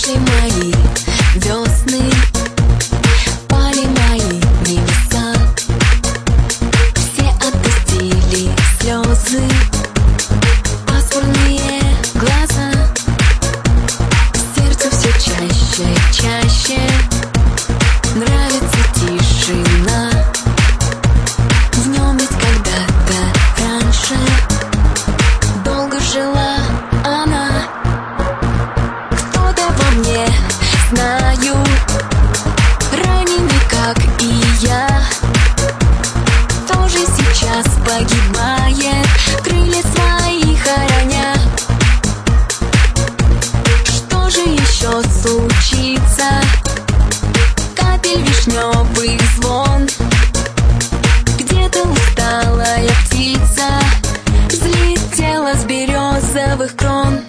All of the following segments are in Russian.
Пришли мои весны, пали мои небеса, все отпустили слезы, пасмурные глаза, сердце все чаще, чаще, нравится тишина. В нем ведь когда-то раньше долго жила она. Кто-то во мне, знаю, раненый, как и я, тоже сейчас погибает, крылья свои хороня. Что же еще случится? Капель вишневых звон, где-то усталая птица взлетела с березовых крон.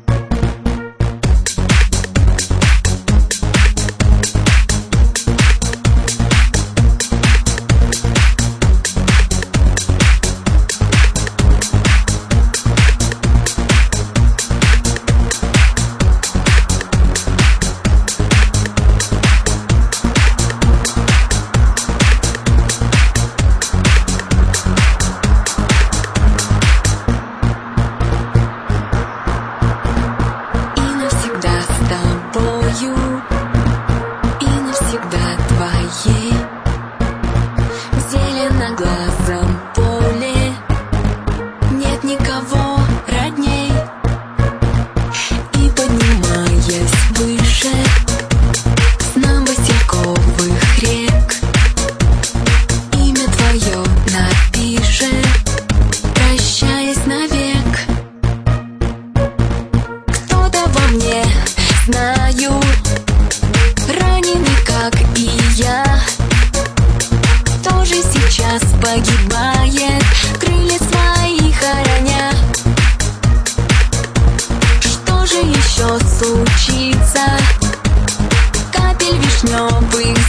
И навсегда твоей в зеленоглазом поле нет никого родней. И поднимаясь выше снам васильковых рек, имя твое напишет, прощаясь навек. Кто-то во мне, знаю, раненый, как и я, тоже сейчас погибает, крылья свои хороня. Что же еще случится? Капель вишневых